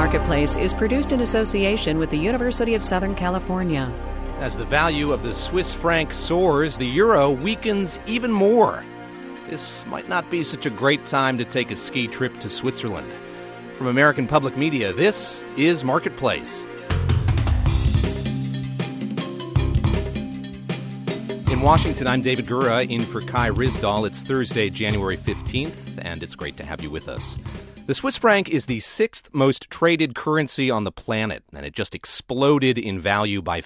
Marketplace is produced in association with the University of Southern California. As the value of the Swiss franc soars, the euro weakens even more. This might not be such a great time to take a ski trip to Switzerland. From American Public Media, this is Marketplace. In Washington, I'm David Gura, in for Kai Ryssdal. It's Thursday, January 15th, and it's great to have you with us. The Swiss franc is the sixth most traded currency on the planet, and it just exploded in value by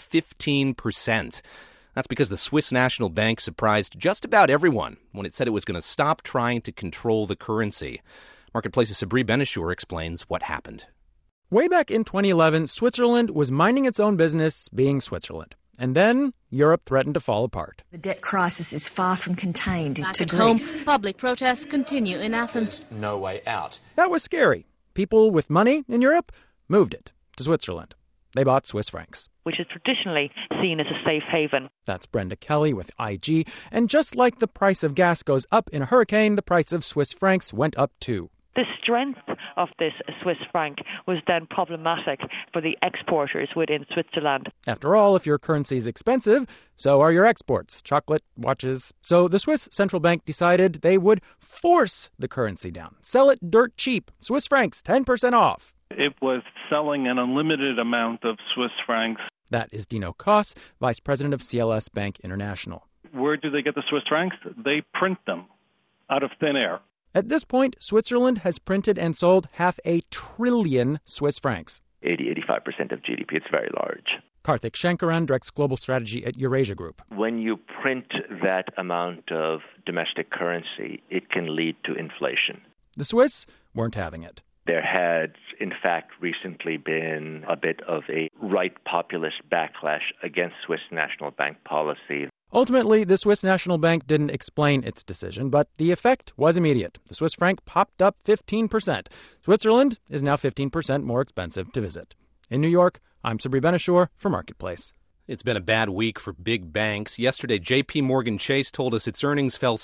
15%. That's because the Swiss National Bank surprised just about everyone when it said it was going to stop trying to control the currency. Marketplace's Sabri Benishur explains what happened. Way back in 2011, Switzerland was minding its own business, being Switzerland. And then Europe threatened to fall apart. The debt crisis is far from contained Back to at Greece. home, public protests continue in Athens. No way out. That was scary. People with money in Europe moved it to Switzerland. They bought Swiss francs, which is traditionally seen as a safe haven. That's Brenda Kelly with IG. And just like the price of gas goes up in a hurricane, the price of Swiss francs went up too. The strength of this Swiss franc was then problematic for the exporters within Switzerland. After all, if your currency is expensive, so are your exports, chocolate, watches. So the Swiss central bank decided they would force the currency down, sell it dirt cheap, Swiss francs, 10% off. It was selling an unlimited amount of Swiss francs. That is Dino Koss, vice president of CLS Bank International. Where do they get the Swiss francs? They print them out of thin air. At this point, Switzerland has printed and sold 500 billion Swiss francs. 80-85% of GDP. It's very large. Karthik Shankaran directs global strategy at Eurasia Group. When you print that amount of domestic currency, it can lead to inflation. The Swiss weren't having it. There had, in fact, recently been a bit of a right populist backlash against Swiss National Bank policy. Ultimately, the Swiss National Bank didn't explain its decision, but the effect was immediate. The Swiss franc popped up 15%. Switzerland is now 15% more expensive to visit. In New York, I'm Sabri Benishur for Marketplace. It's been a bad week for big banks. Yesterday, J.P. Morgan Chase told us its earnings fell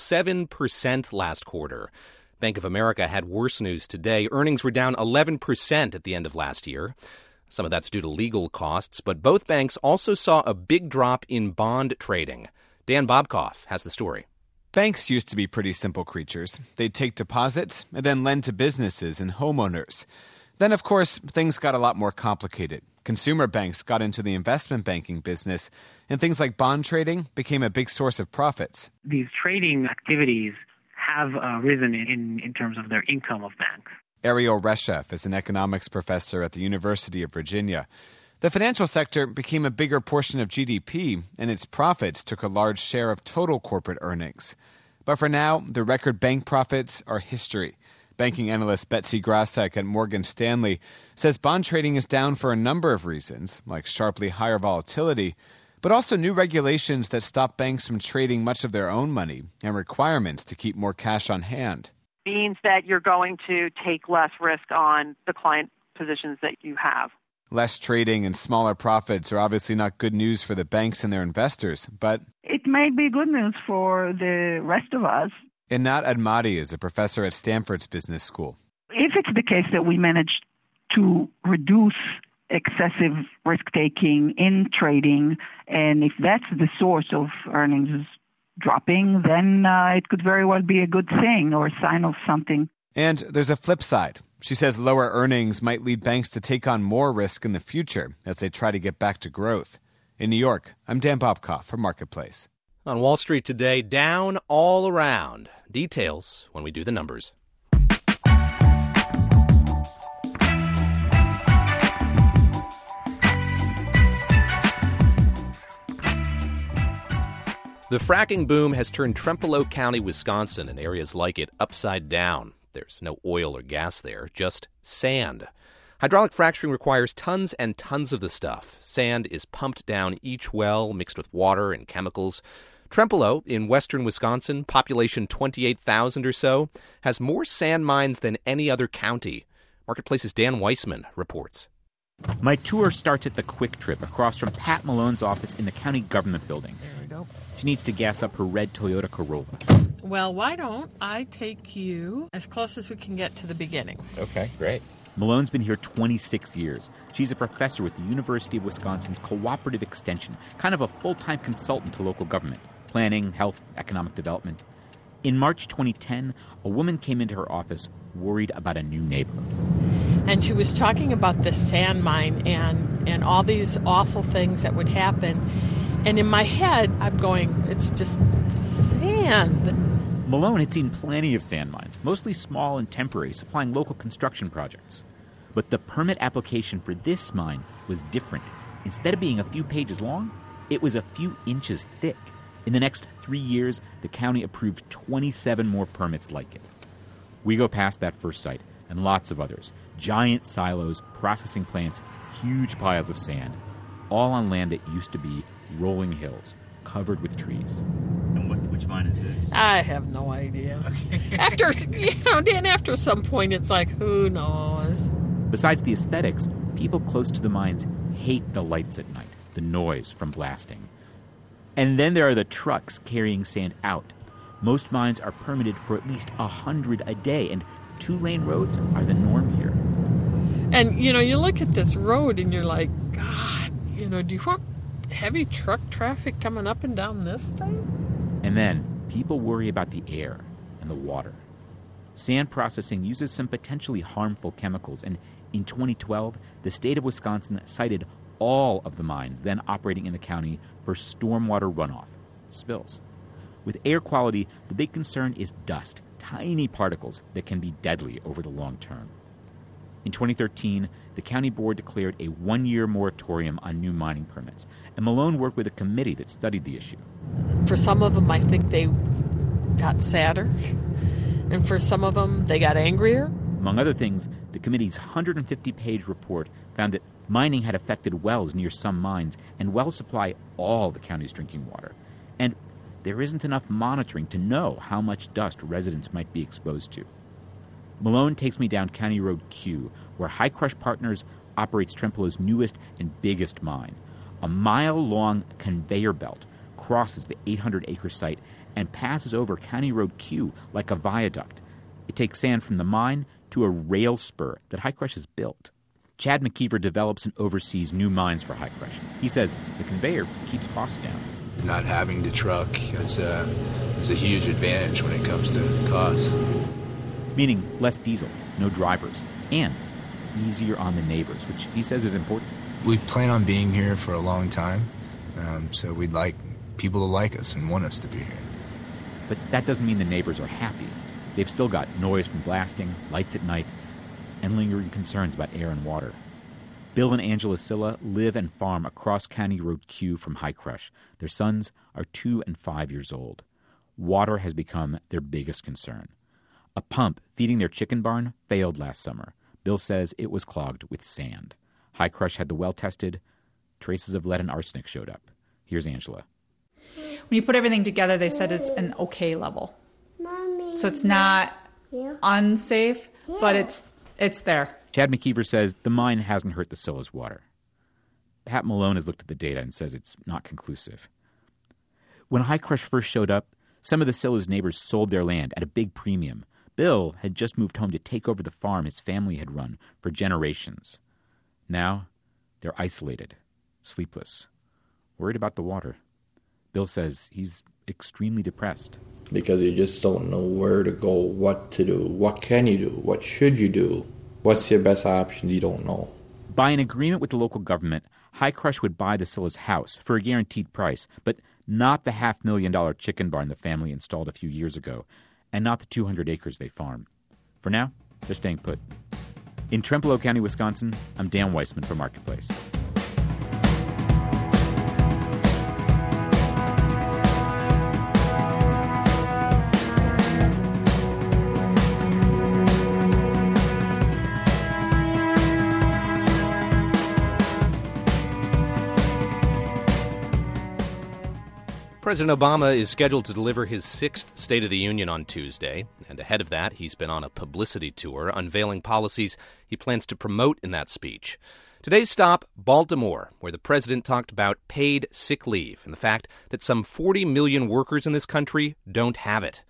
7% last quarter. Bank of America had worse news today. Earnings were down 11% at the end of last year. Some of that's due to legal costs, but both banks also saw a big drop in bond trading. Dan Bobkoff has the story. Banks used to be pretty simple creatures. They'd take deposits and then lend to businesses and homeowners. Then, of course, things got a lot more complicated. Consumer banks got into the investment banking business, and things like bond trading became a big source of profits. These trading activities have risen in terms of their income of banks. Ariel Reshef is an economics professor at the University of Virginia. The financial sector became a bigger portion of GDP, and its profits took a large share of total corporate earnings. But for now, the record bank profits are history. Banking analyst Betsy Grasek at Morgan Stanley says bond trading is down for a number of reasons, like sharply higher volatility, but also new regulations that stop banks from trading much of their own money and requirements to keep more cash on hand. Means that you're going to take less risk on the client positions that you have. Less trading and smaller profits are obviously not good news for the banks and their investors, but it may be good news for the rest of us. Inat Admati is a professor at Stanford's Business School. If it's the case that we manage to reduce excessive risk-taking in trading, and if that's the source of earnings dropping, then it could very well be a good thing or a sign of something. And there's a flip side. She says lower earnings might lead banks to take on more risk in the future as they try to get back to growth. In New York, I'm Dan Bobkoff for Marketplace. On Wall Street today, down all around. Details when we do the numbers. The fracking boom has turned Trempealeau County, Wisconsin, and areas like it upside down. There's no oil or gas there, just sand. Hydraulic fracturing requires tons and tons of the stuff. Sand is pumped down each well, mixed with water and chemicals. Trempealeau, in western Wisconsin, population 28,000 or so, has more sand mines than any other county. Marketplace's Dan Weissman reports. My tour starts at the Quick Trip across from Pat Malone's office in the county government building. There we go. She needs to gas up her red Toyota Corolla. Well, why don't I take you as close as we can get to the beginning? Okay, great. Malone's been here 26 years. She's a professor with the University of Wisconsin's Cooperative Extension, kind of a full-time consultant to local government, planning, health, economic development. In March 2010, a woman came into her office worried about a new neighbor. And she was talking about the sand mine and all these awful things that would happen. And in my head, I'm going, it's just sand. Malone had seen plenty of sand mines, mostly small and temporary, supplying local construction projects. But the permit application for this mine was different. Instead of being a few pages long, it was a few inches thick. In the next 3 years, the county approved 27 more permits like it. We go past that first site and lots of others. Giant silos, processing plants, huge piles of sand, all on land that used to be rolling hills, covered with trees. And which mine is this? I have no idea. Okay. Then after some point, it's like, who knows? Besides the aesthetics, people close to the mines hate the lights at night, the noise from blasting. And then there are the trucks carrying sand out. Most mines are permitted for at least 100 a day, and 2-lane roads are the norm here. And, you look at this road and you're like, God, do you want heavy truck traffic coming up and down this thing? And then people worry about the air and the water. Sand processing uses some potentially harmful chemicals, and in 2012, the state of Wisconsin cited all of the mines then operating in the county for stormwater runoff, spills. With air quality, the big concern is dust, tiny particles that can be deadly over the long term. In 2013, the county board declared a 1-year moratorium on new mining permits, and Malone worked with a committee that studied the issue. For some of them, I think they got sadder, and for some of them, they got angrier. Among other things, the committee's 150-page report found that mining had affected wells near some mines, and wells supply all the county's drinking water. And there isn't enough monitoring to know how much dust residents might be exposed to. Malone takes me down County Road Q, where High Crush Partners operates Trempealeau's newest and biggest mine. A mile-long conveyor belt crosses the 800-acre site and passes over County Road Q like a viaduct. It takes sand from the mine to a rail spur that High Crush has built. Chad McKeever develops and oversees new mines for High Crush. He says the conveyor keeps costs down. Not having to truck is a huge advantage when it comes to costs. Meaning less diesel, no drivers, and easier on the neighbors, which he says is important. We plan on being here for a long time, so we'd like people to like us and want us to be here. But that doesn't mean the neighbors are happy. They've still got noise from blasting, lights at night, and lingering concerns about air and water. Bill and Angela Silla live and farm across County Road Q from High Crush. Their sons are 2 and 5 years old. Water has become their biggest concern. A pump feeding their chicken barn failed last summer. Bill says it was clogged with sand. High Crush had the well tested. Traces of lead and arsenic showed up. Here's Angela. When you put everything together, they said it's an okay level. So it's not unsafe, but it's there. Chad McKeever says the mine hasn't hurt the Silla's water. Pat Malone has looked at the data and says it's not conclusive. When High Crush first showed up, some of the Silla's neighbors sold their land at a big premium. Bill had just moved home to take over the farm his family had run for generations. Now, they're isolated, sleepless, worried about the water. Bill says he's extremely depressed. Because you just don't know where to go, what to do, what can you do, what should you do, what's your best option, you don't know. By an agreement with the local government, High Crush would buy the Silla's house for a guaranteed price, but not the $500,000 chicken barn the family installed a few years ago, and not the 200 acres they farm. For now, they're staying put. In Trempealeau County, Wisconsin, I'm Dan Weissman for Marketplace. President Obama is scheduled to deliver his 6th State of the Union on Tuesday, and ahead of that, he's been on a publicity tour unveiling policies he plans to promote in that speech. Today's stop, Baltimore, where the president talked about paid sick leave and the fact that some 40 million workers in this country don't have it.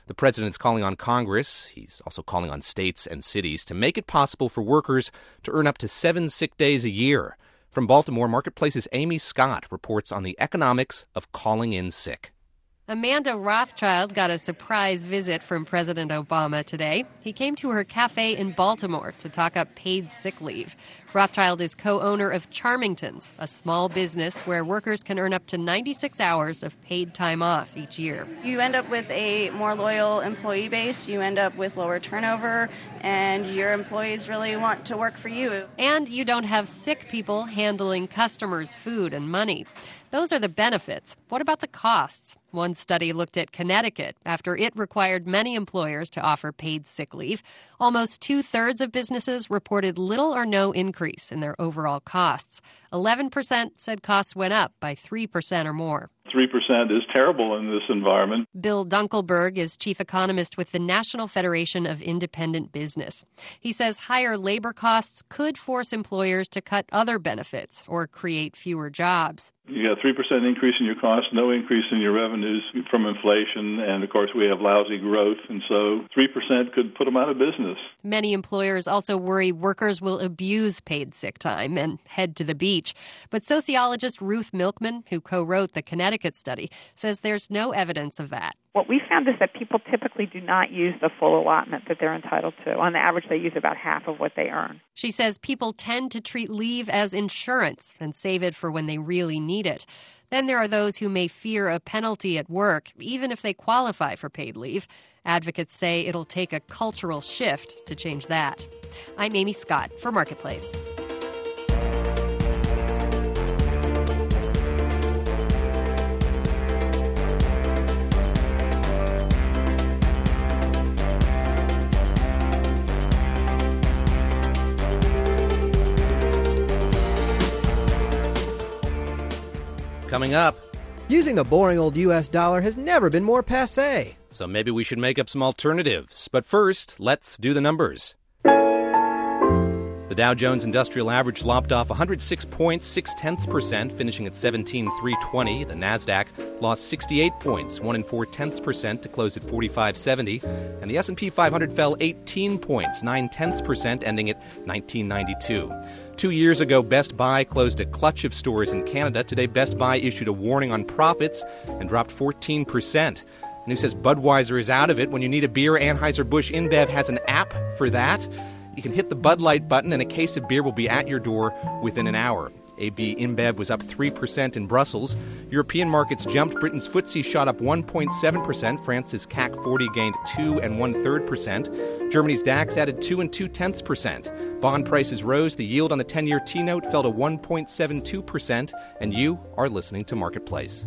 The president's calling on Congress. He's also calling on states and cities to make it possible for workers to earn up to 7 sick days a year. From Baltimore, Marketplace's Amy Scott reports on the economics of calling in sick. Amanda Rothschild got a surprise visit from President Obama today. He came to her cafe in Baltimore to talk up paid sick leave. Rothschild is co-owner of Charmingtons, a small business where workers can earn up to 96 hours of paid time off each year. You end up with a more loyal employee base, you end up with lower turnover, and your employees really want to work for you. And you don't have sick people handling customers' food and money. Those are the benefits. What about the costs? One study looked at Connecticut after it required many employers to offer paid sick leave. Almost 2/3 of businesses reported little or no increase in their overall costs. 11% said costs went up by 3% or more. 3% is terrible in this environment. Bill Dunkelberg is chief economist with the National Federation of Independent Business. He says higher labor costs could force employers to cut other benefits or create fewer jobs. You got a 3% increase in your costs, no increase in your revenues from inflation, and of course we have lousy growth, and so 3% could put them out of business. Many employers also worry workers will abuse paid sick time and head to the beach. But sociologist Ruth Milkman, who co-wrote the Connecticut study, says there's no evidence of that. What we found is that people typically do not use the full allotment that they're entitled to. On the average, they use about half of what they earn. She says people tend to treat leave as insurance and save it for when they really need it. Then there are those who may fear a penalty at work, even if they qualify for paid leave. Advocates say it'll take a cultural shift to change that. I'm Amy Scott for Marketplace. Coming up, using the boring old U.S. dollar has never been more passé. So maybe we should make up some alternatives. But first, let's do the numbers. The Dow Jones Industrial Average lopped off 106 points, 0.6%, finishing at 17,320. The Nasdaq lost 68 points, 1.4%, to close at 4570. And the S&P 500 fell 18 points, 0.9%, ending at 1992. 2 years ago, Best Buy closed a clutch of stores in Canada. Today, Best Buy issued a warning on profits and dropped 14%. The news says Budweiser is out of it. When you need a beer, Anheuser-Busch InBev has an app for that. You can hit the Bud Light button and a case of beer will be at your door within an hour. AB InBev was up 3% in Brussels. European markets jumped. Britain's FTSE shot up 1.7%. France's CAC 40 gained 2 1/3%. Germany's DAX added 2 2/10%. Bond prices rose. The yield on the 10-year T-note fell to 1.72%. And you are listening to Marketplace.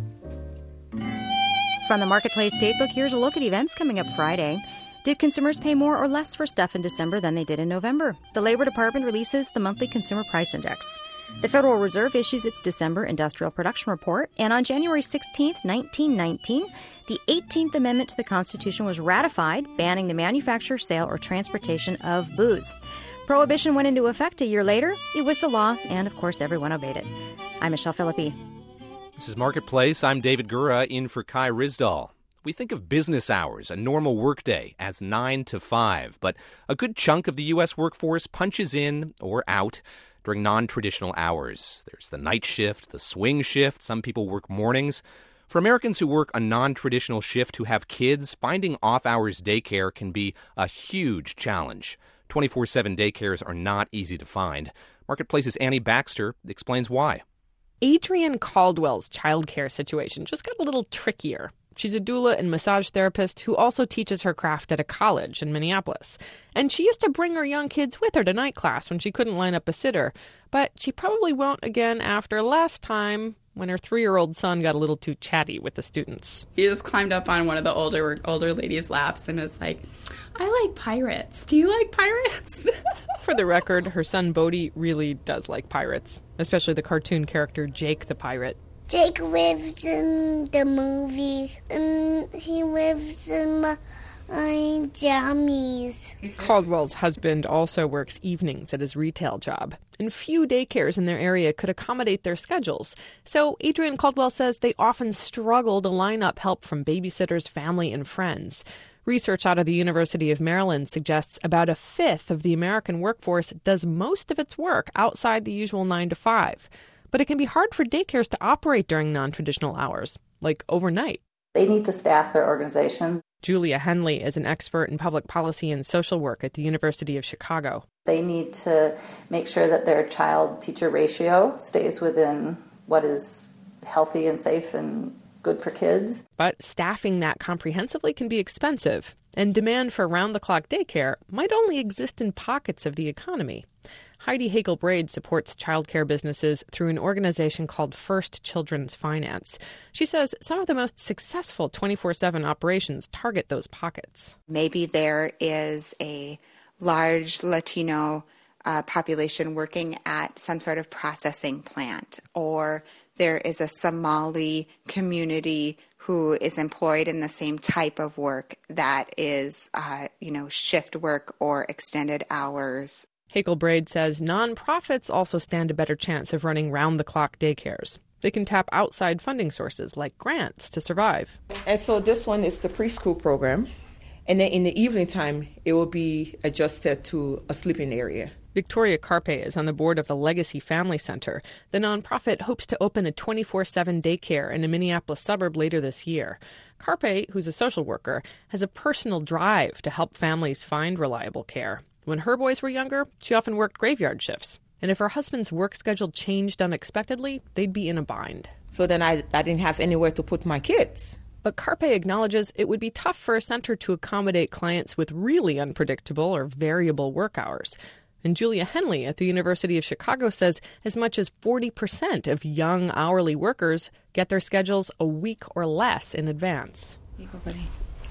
From the Marketplace Datebook, here's a look at events coming up Friday. Did consumers pay more or less for stuff in December than they did in November? The Labor Department releases the monthly Consumer Price Index. The Federal Reserve issues its December Industrial Production Report. And on January 16, 1919, the 18th Amendment to the Constitution was ratified, banning the manufacture, sale, or transportation of booze. Prohibition went into effect a year later. It was the law, and of course, everyone obeyed it. I'm Michelle Philippi. This is Marketplace. I'm David Gura, in for Kai Rizdal. We think of business hours, a normal workday, as 9 to 5, but a good chunk of the U.S. workforce punches in or out during non-traditional hours. There's the night shift, the swing shift. Some people work mornings. For Americans who work a non-traditional shift who have kids, finding off-hours daycare can be a huge challenge. 24/7 daycares are not easy to find. Marketplace's Annie Baxter explains why. Adrienne Caldwell's childcare situation just got a little trickier. She's a doula and massage therapist who also teaches her craft at a college in Minneapolis. And she used to bring her young kids with her to night class when she couldn't line up a sitter. But she probably won't again after last time, when her 3-year-old son got a little too chatty with the students. He just climbed up on one of the older ladies' laps and was like, I like pirates. Do you like pirates? For the record, her son Bodhi really does like pirates, especially the cartoon character Jake the Pirate. Jake lives in the movie, and he lives in my jammies. Caldwell's husband also works evenings at his retail job, and few daycares in their area could accommodate their schedules. So Adrienne Caldwell says they often struggle to line up help from babysitters, family, and friends. Research out of the University of Maryland suggests about a fifth of the American workforce does most of its work outside the usual 9 to 5. But it can be hard for daycares to operate during non-traditional hours, like overnight. They need to staff their organizations. Julia Henley is an expert in public policy and social work at the University of Chicago. They need to make sure that their child-teacher ratio stays within what is healthy and safe and good for kids. But staffing that comprehensively can be expensive, and demand for round-the-clock daycare might only exist in pockets of the economy. Heidi Hagel-Braid supports childcare businesses through an organization called First Children's Finance. She says some of the most successful 24/7 operations target those pockets. Maybe there is a large Latino population working at some sort of processing plant, or there is a Somali community who is employed in the same type of work that is, shift work or extended hours. Hagel-Braid says nonprofits also stand a better chance of running round-the-clock daycares. They can tap outside funding sources like grants to survive. And so this one is the preschool program. And then in the evening time, it will be adjusted to a sleeping area. Victoria Carpe is on the board of the Legacy Family Center. The nonprofit hopes to open a 24/7 daycare in a Minneapolis suburb later this year. Carpe, who's a social worker, has a personal drive to help families find reliable care. When her boys were younger, she often worked graveyard shifts. And if her husband's work schedule changed unexpectedly, they'd be in a bind. So then I didn't have anywhere to put my kids. But Carpe acknowledges it would be tough for a center to accommodate clients with really unpredictable or variable work hours. And Julia Henley at the University of Chicago says as much as 40% of young hourly workers get their schedules a week or less in advance. Here you go, buddy.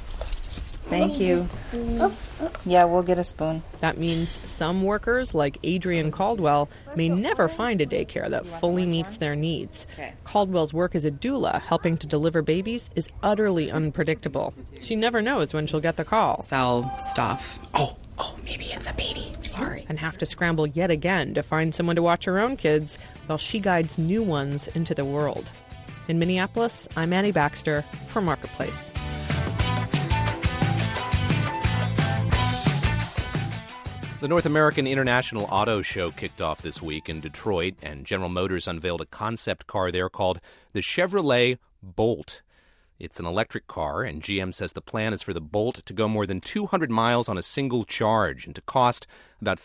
Thank you. Oops. Yeah, we'll get a spoon. That means some workers, like Adrian Caldwell, may never find a daycare that fully meets their needs. Caldwell's work as a doula, helping to deliver babies, is utterly unpredictable. She never knows when she'll get the call. Sell stuff. Oh, maybe it's a baby. Sorry. And have to scramble yet again to find someone to watch her own kids while she guides new ones into the world. In Minneapolis, I'm Annie Baxter for Marketplace. The North American International Auto Show kicked off this week in Detroit, and General Motors unveiled a concept car there called the Chevrolet Bolt. It's an electric car, and GM says the plan is for the Bolt to go more than 200 miles on a single charge and to cost about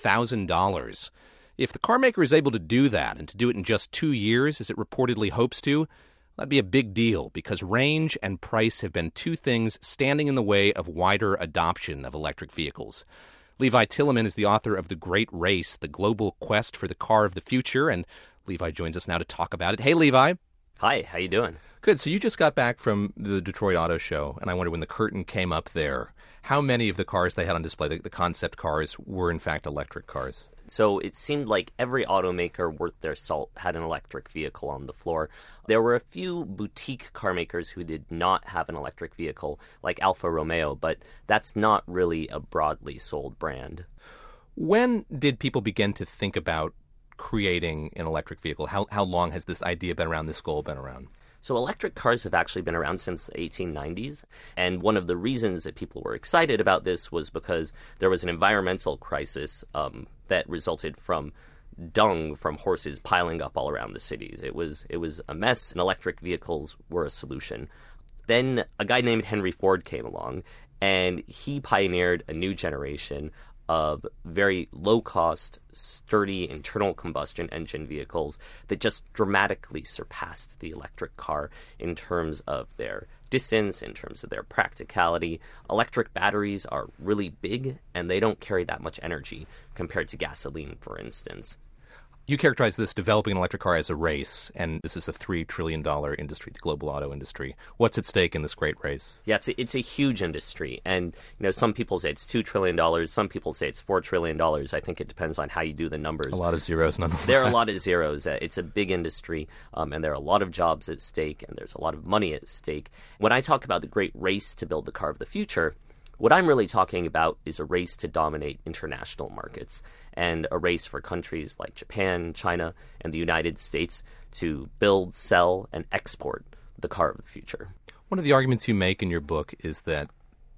$30,000. If the carmaker is able to do that, and to do it in just 2 years, as it reportedly hopes to, that'd be a big deal, because range and price have been two things standing in the way of wider adoption of electric vehicles. Levi Tilleman is the author of The Great Race, the global quest for the car of the future, and Levi joins us now to talk about it. Hey, Levi. Hi, how you doing? Good. So you just got back from the Detroit Auto Show, and I wonder, when the curtain came up there, how many of the cars they had on display, the concept cars, were in fact electric cars? So it seemed like every automaker worth their salt had an electric vehicle on the floor. There were a few boutique car makers who did not have an electric vehicle, like Alfa Romeo, but that's not really a broadly sold brand. When did people begin to think about creating an electric vehicle? How long has this idea been around, this goal been around? So electric cars have actually been around since the 1890s, and one of the reasons that people were excited about this was because there was an environmental crisis that resulted from dung from horses piling up all around the cities. It was a mess, and electric vehicles were a solution. Then a guy named Henry Ford came along, and he pioneered a new generation of very low-cost, sturdy internal combustion engine vehicles that just dramatically surpassed the electric car in terms of their distance, in terms of their practicality. Electric batteries are really big, and they don't carry that much energy compared to gasoline, for instance. You characterize this developing an electric car as a race, and this is a $3 trillion industry, the global auto industry. What's at stake in this great race? Yeah, it's a huge industry, and some people say it's $2 trillion, some people say it's $4 trillion. I think it depends on how you do the numbers. A lot of zeros, nonetheless. There are a lot of zeros. It's a big industry, and there are a lot of jobs at stake, and there's a lot of money at stake. When I talk about the great race to build the car of the future, what I'm really talking about is a race to dominate international markets, and a race for countries like Japan, China, and the United States to build, sell, and export the car of the future. One of the arguments you make in your book is that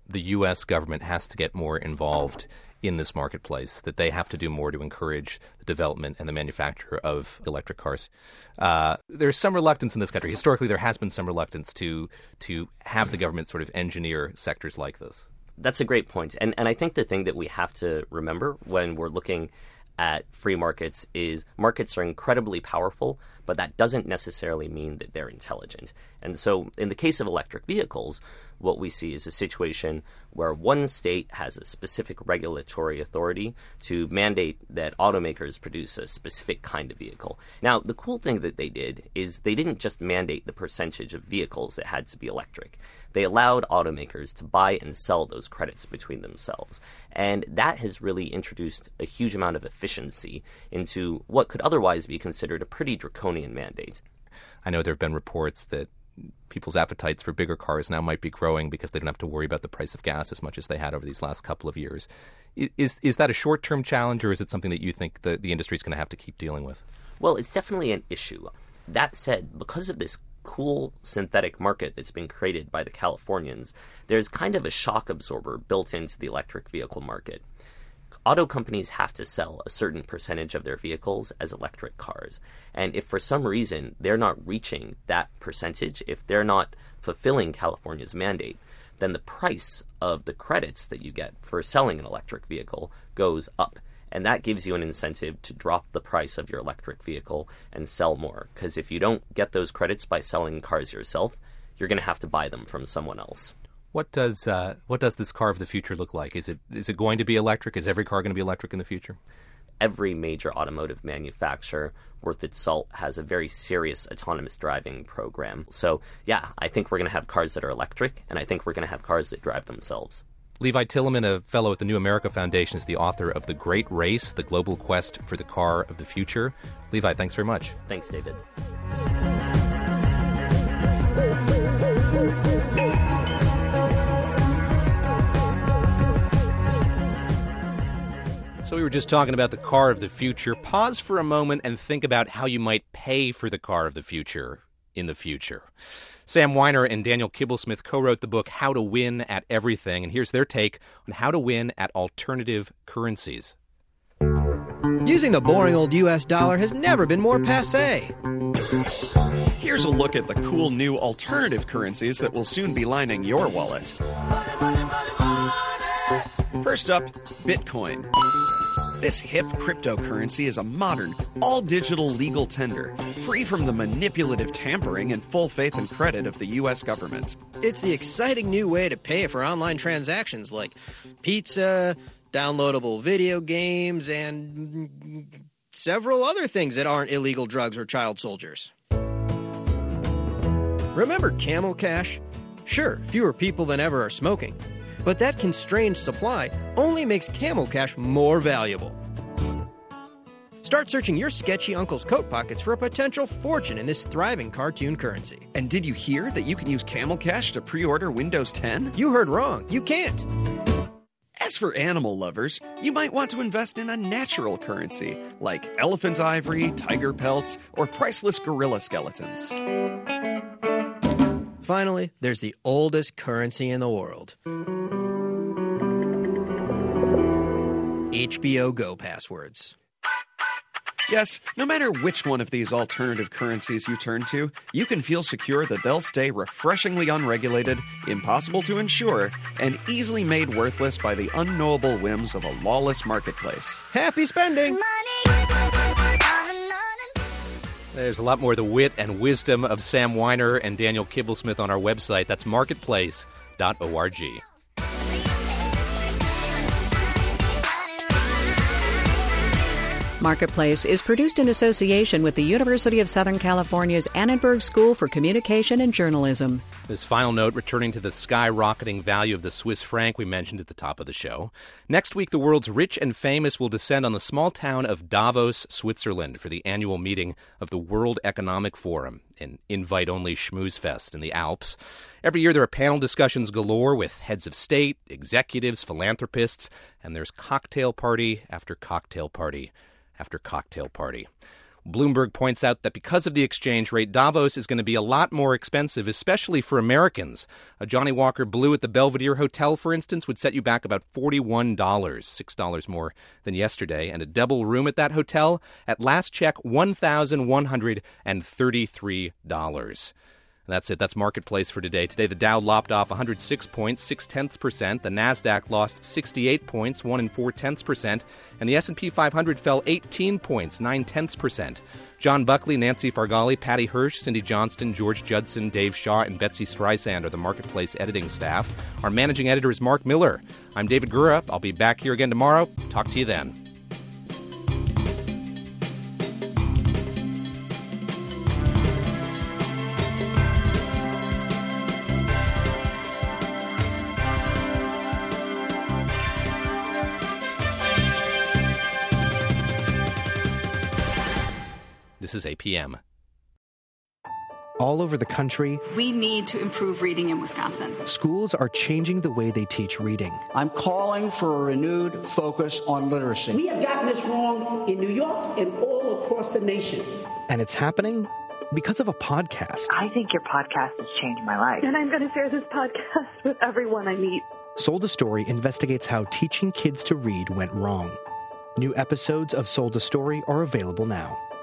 the U.S. government has to get more involved in this marketplace, that they have to do more to encourage the development and the manufacture of electric cars. There's some reluctance in this country. Historically, there has been some reluctance to have the government sort of engineer sectors like this. That's a great point. And I think the thing that we have to remember when we're looking at free markets is markets are incredibly powerful, but that doesn't necessarily mean that they're intelligent. And so in the case of electric vehicles, what we see is a situation where one state has a specific regulatory authority to mandate that automakers produce a specific kind of vehicle. Now, the cool thing that they did is they didn't just mandate the percentage of vehicles that had to be electric. They allowed automakers to buy and sell those credits between themselves. And that has really introduced a huge amount of efficiency into what could otherwise be considered a pretty draconian mandate. I know there have been reports that people's appetites for bigger cars now might be growing because they don't have to worry about the price of gas as much as they had over these last couple of years. Is that a short-term challenge, or is it something that you think the industry is going to have to keep dealing with? Well, it's definitely an issue. That said, because of this cool synthetic market that's been created by the Californians, there's kind of a shock absorber built into the electric vehicle market. Auto companies have to sell a certain percentage of their vehicles as electric cars. And if for some reason they're not reaching that percentage, if they're not fulfilling California's mandate, then the price of the credits that you get for selling an electric vehicle goes up. And that gives you an incentive to drop the price of your electric vehicle and sell more. Because if you don't get those credits by selling cars yourself, you're going to have to buy them from someone else. What does this car of the future look like? Is it going to be electric? Is every car going to be electric in the future? Every major automotive manufacturer worth its salt has a very serious autonomous driving program. So, yeah, I think we're going to have cars that are electric, and I think we're going to have cars that drive themselves. Levi Tillemann, a fellow at the New America Foundation, is the author of The Great Race, The Global Quest for the Car of the Future. Levi, thanks very much. Thanks, David. So we were just talking about the car of the future. Pause for a moment and think about how you might pay for the car of the future in the future. Sam Weiner and Daniel Kibblesmith co-wrote the book How to Win at Everything, and here's their take on how to win at alternative currencies. Using the boring old U.S. dollar has never been more passé. Here's a look at the cool new alternative currencies that will soon be lining your wallet. First up, Bitcoin. This hip cryptocurrency is a modern, all-digital legal tender, free from the manipulative tampering and full faith and credit of the U.S. government. It's the exciting new way to pay for online transactions like pizza, downloadable video games, and several other things that aren't illegal drugs or child soldiers. Remember Camel Cash? Sure, fewer people than ever are smoking. But that constrained supply only makes Camel Cash more valuable. Start searching your sketchy uncle's coat pockets for a potential fortune in this thriving cartoon currency. And did you hear that you can use Camel Cash to pre-order Windows 10? You heard wrong. You can't. As for animal lovers, you might want to invest in a natural currency like elephant ivory, tiger pelts, or priceless gorilla skeletons. Finally, there's the oldest currency in the world. HBO Go passwords. Yes, no matter which one of these alternative currencies you turn to, you can feel secure that they'll stay refreshingly unregulated, impossible to insure, and easily made worthless by the unknowable whims of a lawless marketplace. Happy spending! There's a lot more of the wit and wisdom of Sam Weiner and Daniel Kibblesmith on our website. That's marketplace.org. Marketplace is produced in association with the University of Southern California's Annenberg School for Communication and Journalism. This final note, returning to the skyrocketing value of the Swiss franc we mentioned at the top of the show. Next week, the world's rich and famous will descend on the small town of Davos, Switzerland, for the annual meeting of the World Economic Forum, an invite-only schmooze fest in the Alps. Every year there are panel discussions galore with heads of state, executives, philanthropists, and there's cocktail party after cocktail party after cocktail party. Bloomberg points out that because of the exchange rate, Davos is going to be a lot more expensive, especially for Americans. A Johnny Walker Blue at the Belvedere Hotel, for instance, would set you back about $41, $6 more than yesterday. And a double room at that hotel, at last check, $1,133. That's it. That's Marketplace for today. Today, the Dow lopped off 106 points, 0.6%. The Nasdaq lost 68 points, 1 4/10%. And the S&P 500 fell 18 points, 9/10%. John Buckley, Nancy Fargali, Patty Hirsch, Cindy Johnston, George Judson, Dave Shaw, and Betsy Streisand are the Marketplace editing staff. Our managing editor is Mark Miller. I'm David Gura. I'll be back here again tomorrow. Talk to you then. This is APM. All over the country, we need to improve reading in Wisconsin. Schools are changing the way they teach reading. I'm calling for a renewed focus on literacy. We have gotten this wrong in New York and all across the nation. And it's happening because of a podcast. I think your podcast has changed my life. And I'm going to share this podcast with everyone I meet. Sold a Story investigates how teaching kids to read went wrong. New episodes of Sold a Story are available now.